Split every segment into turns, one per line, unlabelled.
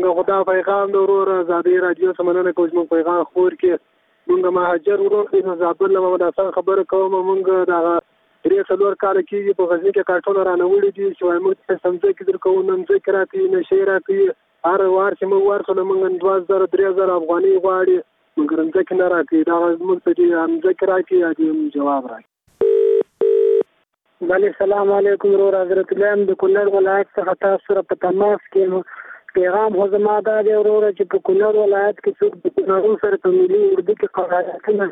موږ خدا پیغام د ورور ازادي رادیو سمنه کوم موږ پیغام خور کې موږ مهاجر ورور د زابل له مدرسې خبره کوم موږ دا ریه څلور کال کې په غزنی کې کارټون رانوړي دي چې موږ سمځه کې در کوو نن ذکر راکې نشي راکې هر وار چې موږ ورسره موږ 2000 افغاني غواړي موږ رنځ کې نه راکې دا موږ ته دې هم ذکر راکې دې جواب راکې. بله السلام علیکم ورور حضرت الله د کونړ ولایت څخه تاسو سره په تماس کې پیغام خو زما دا دی ورور چې په کونړ ولایت کې څوک د کونړ سره په ملي اردو کې قراردادونه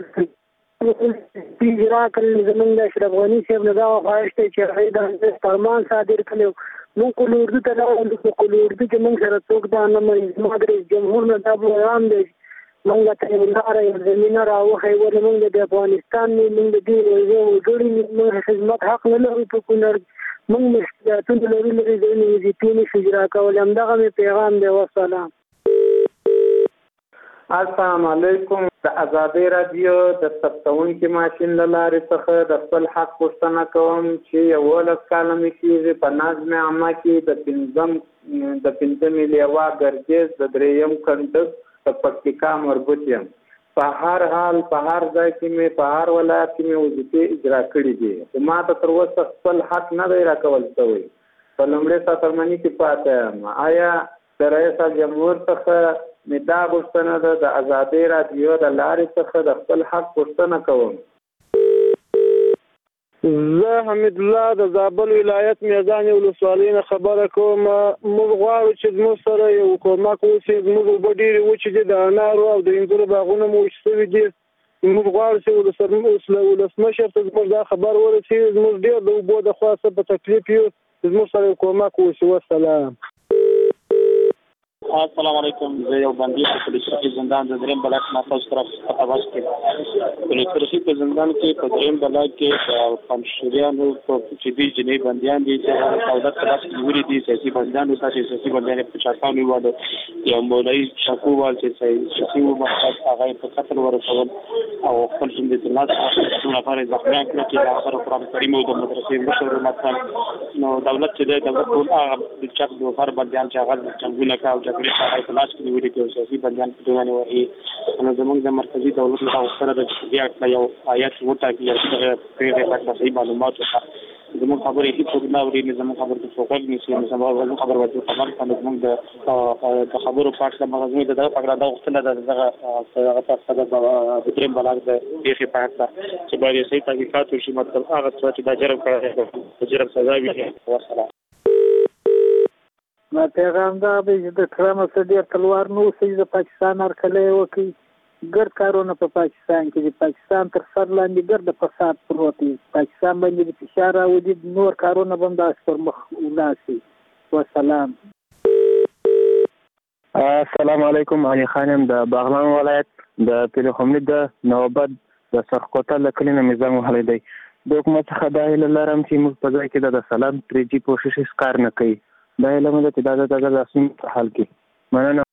اجرا کړل زمونږ د اشرف غني صاحب نه دا خواهش دی چې هغه د فرمان صادر کړي موږ کول اردو ته راوړو کول اردو کې موږ سره څوک دا نه مې مدرس جمهور نه دا پیغام دی موږ ته ولاره زمينه راوخی ول موږ د افغانستان موږ د دې یو جوړی موږ خدمت حق نه لرو په کونړ موږ مستعد لرو لري د وظیفې شجرا کول هم دغه پیغام دی. والسلام.
السلام علیکم. د ازادي رادیو د ثبتونکو ماشين لارې څخه د خپل حق پوښتنه کوم چې یو لک کالم کې په نظم عامه کې د پنځم لیوا ګرځي د دریم کندک په پکتیکا مربوط یم. په هر حال په هر ځای کې مې په هر ولایت کې مې وظیفې اجرا کړې دي. ما ته تر اوسه خپل حق نه دی راکول شوی. په لومړي ساترمني کې پاتې یم. آیا د رئیس جمهور څخه مې دا غوښتنه ده د ازادي رادیو د لارې څخه د خپل حق پوښتنه کوم.
زه حمید الله د زابل ولایت میزان ولسوالۍ نه خبره کوم. موږ غواړو چې زموږ سره یو کومک وشي. زموږ اوبه ډېرې وچې دي، د انارو او د انګورو باغونه مو وچ شوي دي. موږ غواړو چې ولسمشر ته زموږ دا خبر ورسېږي. زموږ ډېر د اوبو د خوا څخه په تکلیف یو، زموږ سره یو کومک وشي. والسلام.
السلام علیکم. زه یو بندي په پولیسي زندان د دریم بلاک نه تاسو طرف ته واس کې پولیسي په زندان کې په دریم بلاک کې پنځشریانو په چې دي جنې بنديان دي چې دولت طرف نیولې دي سیاسي بنديان او سیاسي بنديان په چاپانو وایي یو مولای شکووال چې سیاسي مقصد هغه په قتل ورسول او خپل ژوند د لاس لپاره ځخمیان کړ چې اخر قرآن کریم او د مدرسې مشر مثلا نو دولت چې دولت ټول هغه د چاپ د هر بنديان چې هغه څنګه کاو چې په لاس کې نیولې کې سیاسي بنديان په دوانه وایي. نو زموږ د مرکزی دولت له سره د بیا یو آیات وټاکي چې په دې صحیح معلومات زموږ خبرې هیڅ نه اوري. زموږ خبرې څه کوي چې زموږ خبر ورته خبر کنه زموږ د خبرو پاک له مغزمه د فقره دا وختنه دغه تاسو د دریم بلاغ د پیښې پاک چې باید صحیح تحقیقات وشي. مطلب هغه څه چې دا جرم کړی د جرم سزا وي. والسلام.
ما پیغام دا به د کرام صدی تلوار نو چې د پاکستان هرکله وکي ګرد کارونه په پاکستان کې د پاکستان تر سر لاندې ګرد فساد پروت دی. پاکستان باندې د فشار او د نور کارونه باندې اثر مخ ولاسي. والسلام.
السلام علیکم. علي خانم د باغلان ولایت د پیرخمنی د نوبت د سرخوته لکلینه میزان وهلی دی. د حکومت څخه دا هیله لرم چې موږ په ځای کې د سلام ترجی کوشش کار نه کوي. دا علم د چې دا اسیم حل کی. مننه.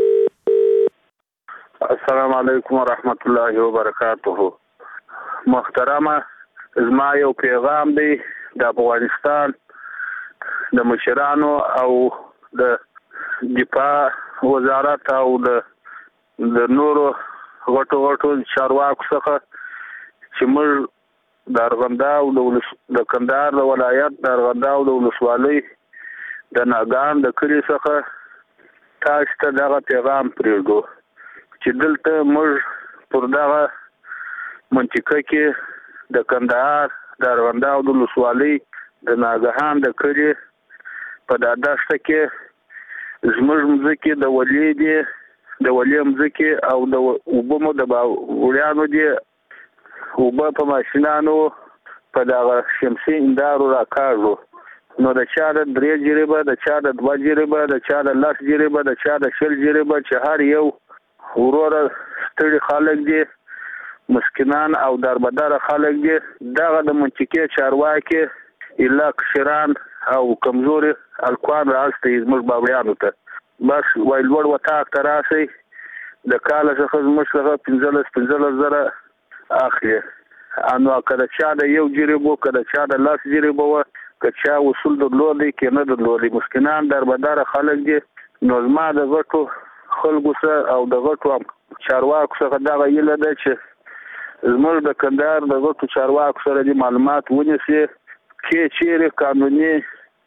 السلام علیکم ورحمت الله وبرکاته. محترمه زما یو پیغام دی د افغانستان د مشرانو او د دفاع وزارت او د نورو غټو چارواکو څخه چې موږ د ارغنداو د کندهار د ولایت د ارغنداو د ولسوالۍ د ناګان د کلی څخه تاسو ته دغه پیغام پرېږدو چې دلته موږ پر دغه منطقه کې د کندهار د ارغنداو د ولسوالۍ د ناګهان د کلی په داشته کې زموږ مځکې د ولې دي د ولې مځکې او د وبمو د وړیانو دي وبه په ماشینانو په دغه شمسي اندارو راکاږو. نو د چا د 3 جریبه د چا د 2 جریبه د چا د 10 جریبه د چا د 10 جریبه چې هر یو وروره ستړي خلک دي مسکینان او دربدار خلک دي. دغه د منطقې چارواکي الا کشران او کمزوري الکوان راستي زموږ باوړیانو ته بس وایل ور وتا تراسي د کال څخه زموږ څخه 15 زره اخلي. انو کله چا د 1 جریبو کله چا د 10 جریبو که چا وصول درلودي کې نه درلودي مسکینان دربدار خلک دي نو زما د غټو خلکو سره او د غټو چارواکو سره دغه هیله ده چې زموږ د کندهار د غټو چارواکو سره د معلومات ونیسي کې چیرې قانوني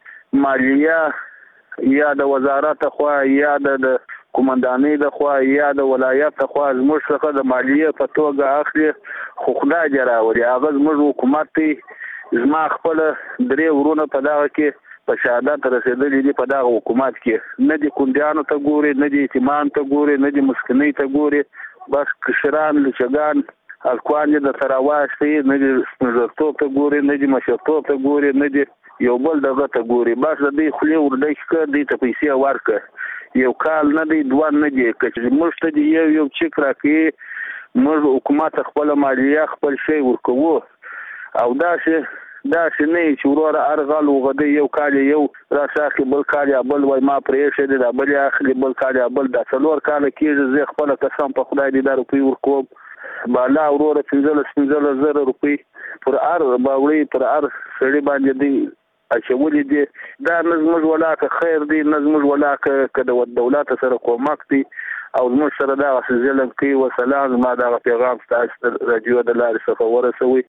مالیه یا د وزارت خوا یا د قومندانۍ د خوا یا د ولایت خوا زموږ څخه د مالیه په توګه اخلي خو خدای دې راوړي هغه زموږ حکومت دی زما خپل 3 ورونه په دغه کې په شهادت رسېدلي دي په دغه حکومت کې نه دي کونډیانو ته ګوري نه دي یتیمان ته ګوري نه دي مسکینۍ ته ګوري بس کشران لچګان الکوان دې د تراواشتي نه دي سپنځرتوب ته ګوري نه دي مشرتوب ته ګوري نه دي یو بل دغه ته ګوري بس د دې خولې ورډی ښکه دې ته پیسې ورکړه یو کال نه دی 2 نه دی چې موږ ته دی یو چک راکې موږ حکومت خپل مالیه خپل شی ورکوو او دا شي نه چې وروره ارغل وغدي یو کال یو راشاخي بل کال بل وای ما پرې شه دی بل اخلي بل کال بل د څلور کال کې زه خپل قسم په خدای دې 10 روپۍ ورکوم بالا وروره 15,000 روپۍ پر باوړي پر سړي باندې دی اچولې دي دا نظم ولاکه خیر دی نظم ولاکه کده دولت سره کومک دی او موږ سره دا ظلم کوي وسلام ما دا پیغام تاسو رادیو د لارې څخه ورسوي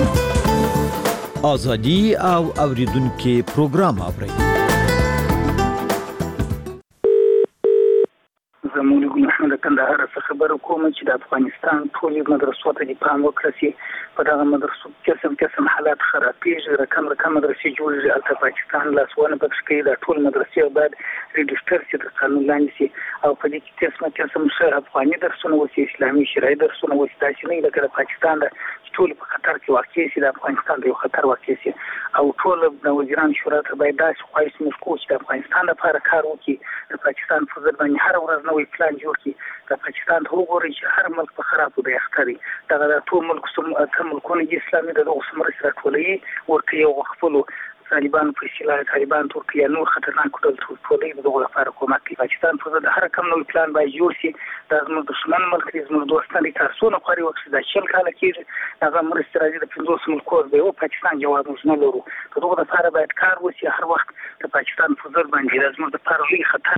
ازادي او اوریدونکو پروګرام اوري
زموږ محمد کندهار څخه خبر کوم چې د افغانستان ټول مدرسو ته پام وکړي په دغه مدرسو قسم حالات خرابېږي رقم مدرسې جوړېږي البته پاکستان لاسونه پکې کوي د ټول مدرسې باید ریجستر شي د قانون لاندې شي او په دې کې قسم څه افغاني درسونه وسی اسلامي شرعي درسونه وسی تاسو نه لکه پاکستان د ټول په خطر کې واقع شي د افغانستان د خطر واقع شي او ټول د وزیران شورا ته باید داسې خواهش موږ چې د افغانستان لپاره کار وکړي د پاکستان په ضد باندې هر ورځ نوې پلان جوړ کړي د پاکستان ته وګورئ چې هر ملک په خرابو دی اختري دغه ټول ملکونه اسلامي د اوسمره سره ټولې ورته یو خپل طالبان په سیاله طالبان ترکیه نور خطرناک ټولې دغه لپاره کومک کوي پاکستان په ضد هر کوم نوې پلان باید جوړ شي د زموږ دښمن ملک زموږ دوستان تاسو نه خوري وخت د شل کال کې هغه مرسته راځي د 15 ملکو به او پاکستان جواب نه لرو دغه لپاره باید کار وشي هر وخت د پاکستان په ضد باندې زموږ لپاره لوی خطر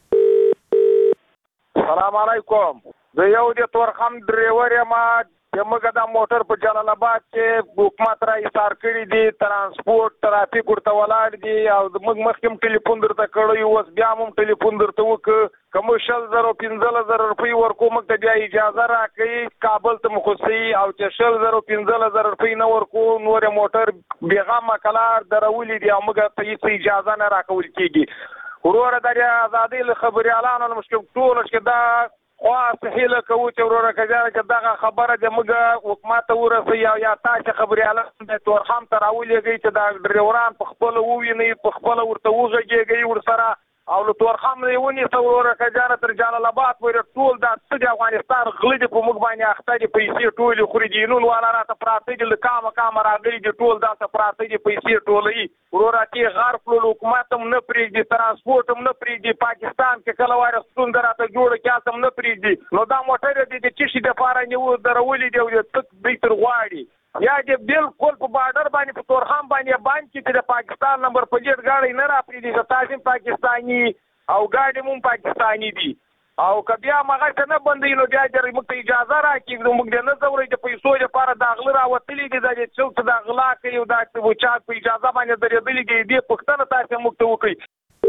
السلام علیکم زه یو د تورخم ډرایور یم زموږ د موټر په جلال آباد کې حکومت را ایثار کړی دي ترانسپورت ترافیک ورته ولاړ دي او موږ مخکې ټلیفون درته کړی اوس بیا هم ټلیفون درته وکړ کوم 15,000 روپۍ ورکو موږ ته بیا اجازه راکړي کابل ته مخصي او چې 15,000 روپۍ نه ورکو نور موټر بیغامه کلار درولې دي او موږ ته هیڅ اجازه نه راکول کیږي وروره د ازادۍ له خبريالانو مشکل ټول چې دا خاص هله کوي چې وروره کجاره چې دغه خبره د موږ حکومت ورسي یا تاسو خبريالان د تورخم تر اولېږي چې د ډرایوران په خپل وویني په خپل ورته وځيږي ورسره او له تورخم نیونی وروره کجاره تر جلال آباد پورې ټول د افغانستان غلي په موږ باندې اخته دي پیسې ټول خوري دي نو والا راته پراته دي کام راغلي دي ټول دا پراته دي پیسې ټولې وروره کې غرب له حکومت هم نه پریږدي ترانسپورت هم نه پریږدي پاکستان کې کله وایره ستون دراته جوړ کیاسم نه پریږدي نو دا موټر دي چې شي د پاره نیو درولې دی او تک بیتر غواړي یا دې بالکل په بارډر باندې په تورخم باندې چې د پاکستان نمبر پلیټ گاډي نه را پریږدي چې تاسو پاکستاني او گاډي مون پاکستاني دي او کبیا مغه څنګه بندي نو بیا چې موږ ته اجازه راکړي نو موږ نه زوري د پیسو لپاره داخله راوتلې دي چې څوک د غلا کوي او د وچا په اجازه باندې درېدلې دي پښتنه تاسو موږ ته وکړي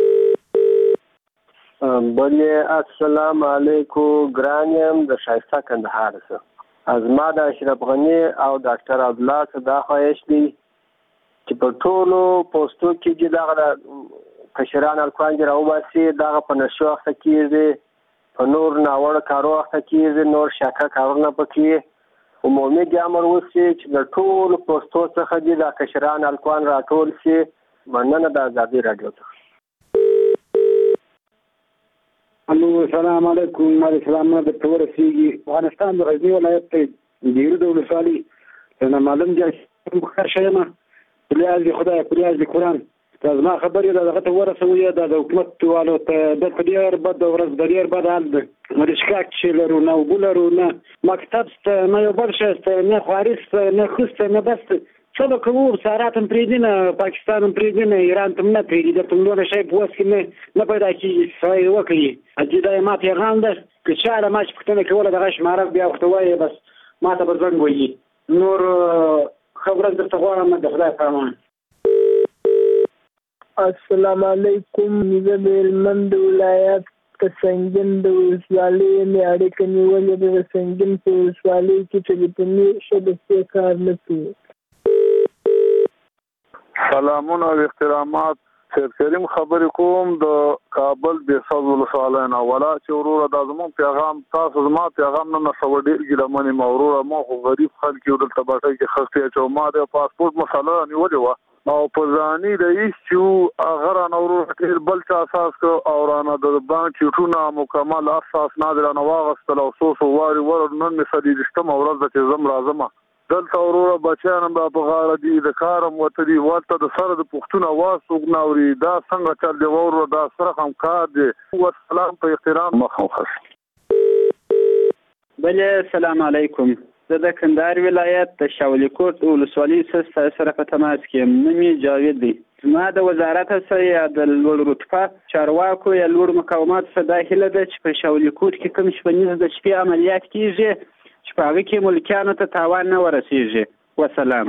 بله السلام علیکم ګرانیم د شایسته کندهار سره از ما د اشرف غنی او ډاکټر عبدالله صدا خواهش دي چې په ټولو پوسټو کې دغه کشران الکوان جرا وباسي دغه په نشو وخت کېږي په نور ناوړه کارو وخت کېږي نور شاکه کارونه پکې عمومي امر وشي چې د ټولو پوسټو څخه دي د کشران الکوان راټول شي مننه د ازادي رادیو ته
السلام علیکم وعلیکم السلام د تورسیږي افغانستان د غزنی ولایت ته ډیرو د ولسوالۍ نه معلوم دي مخکر شیمه پلیاز دی خدای پلیاز دی قرآن تاسو ما خبرې دغه ته ورسوي د حکومت والو ته د پدیر بد ورځ د ډیر بد حال ده مرشکاک چې لرو نه وګلرو نه مکتب ست نه یو بل شست نه خارست نه خوست نه بس څه به کوو سارات هم پرېږدي نه پاکستان هم پرېږدي نه ایران ته هم نه پرېږدي درته دومره شی په وس کې نه پیدا کېږي سړی وکړي دا یې ما پیغام ده که چا له ما چې پوښتنه کوله دغه شماره بیا ورته وایي بس ما ته به زنګ وهي نور ښه ورځ درته غواړم د خدای په امان.
السلام علیکم. زه د هلمند ولایت په سنګین د ولسوالۍ مې اړیکه نیولې ده. د سنګین په ولسوالۍ کې ټلیفوني شبکې کار نه کوي.
سلامونه او احترامات. سید کریم خبرې کوم د کابل بیساز ولسوالۍ نه. ولا چې وروره دا زموږ پیغام تاسو زما پیغام نه نشو ډېر ګیله منې ما وروره ما خو غریب خلک یو دلته باټۍ کې خستې اچو ما د پاسپورټ مسله نیولې وه او په ځاني رئیس چې هغه رانه وروره ډېر بل چا اساس کړ او رانه د بانک چیټونه مکمل اساس نه دې رانه واغېستل او څو وارې نن مې څلېرویشتمه ورځ ده چې زم راځم دلته وروره بچیان هم په غاړه دي د کار هم ورته دي ورته د سره د پوښتنه اواز څوک نه اوري دا څنګه چل دی وروره دا سره هم کار دی. والسلام په احترام مخم خش.
بله سلام علیکم. زه د کندهار ولایت د شاولي کوټ ولسوالۍ سره په تماس کې یم. نوم یې جاوید دی. زما د وزارت څخه یا د لوړ رتبه چارواکو یا لوړ مقاماتو څخه دا هیله ده چې په شاولي کوټ کې کوم شپنیز د شپې عملیات کېږي چې په هغه کې ملکیانو ته تاوان نه ورسېږي. وسلام.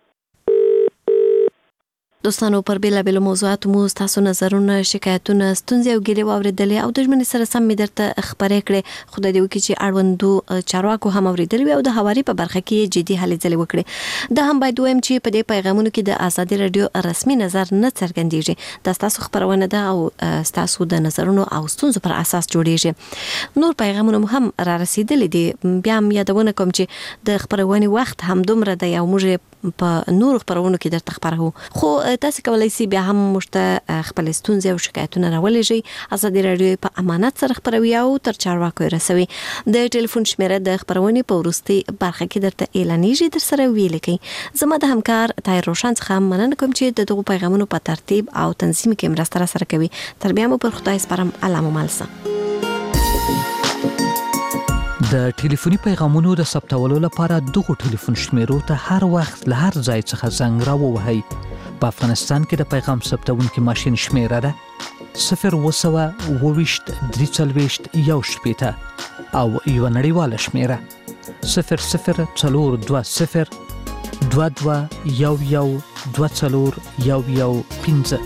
دوستانو پر بیلابیلو موضوعاتو مو ستاسو نظرونه شکایتونه ستونزې او ګیلې واورېدلې او د ژمنې سره سم مې درته خبرې کړې. خدای دې وکړي چې اړوندو چارواکو هم اورېدلې وي او د هواري په برخه کې جدي هلې ځلې وکړي. دا هم باید ووایم چې په دې پیغامونو کې د ازادي راډیو رسمي نظر نه څرګندېږي. دا ستاسو خپرونه ده او ستاسو د نظرونو او ستونزو پر اساس جوړېږي. نور پیغامونه هم را رسېدلي دي. بیا هم یادونه کوم چې د خپرونې وخت هم دومره دی او موږ په نور خبرونو کې درته خبرو خو تاسو کولای شئ بیا هم مشته خپل ستونزې او شکایتونه راولېږئ. ازادي راډیو په امانت سره خبروي او تر چارواکو رسوي. د ټلیفون شمیره د خبرونې په وروستي برخه کې درته اعلانېږي در سره ویل کی. زما د همکار طاهر روشن څخه مننه کوم چې دغه پیغامونو په ترتیب او تنظیم کې مرسته سره کوي. تر بیا مو پر خدای سپارم. الله مو مالسه.
د ټلیفوني پیغامونو د ثبتولو لپاره دغه ټلیفون شمیرو ته هر وخت له هر ځای څخه زنګ راووهئ. په افغانستان کې د پیغام ثبتونکي ماشین شمیره ده 0202341 او یو نړیواله شمیره 002022112415.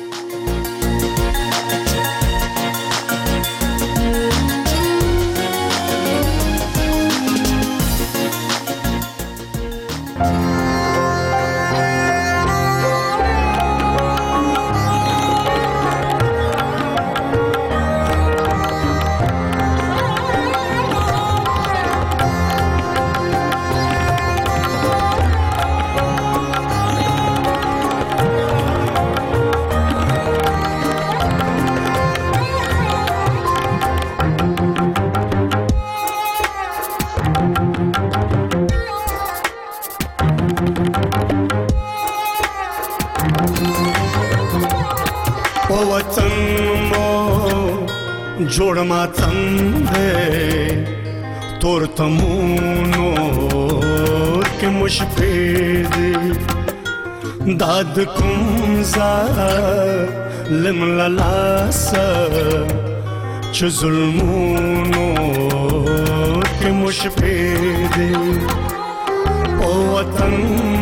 जोड़ मातम है तोर तमूनो के मुशफेद दाद कुमजा लिम ललासा च जुल्मूनो के मुशफेद ओ वतन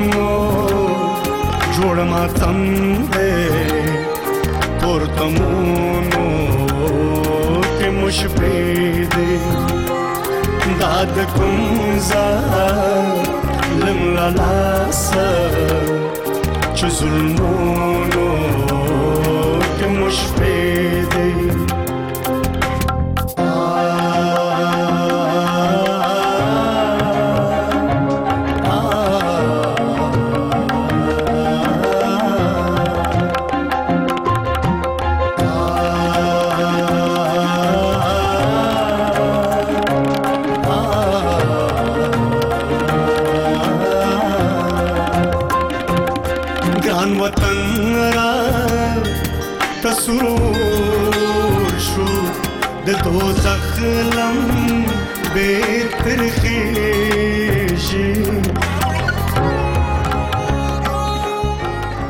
जोड़ मातम है तोर तमूनो मुशफेदे दाद कुमजा लिम ललासा च जुल्मोनो के मुशफेदे تسرور شو د دوزخ لم بيتر خيشي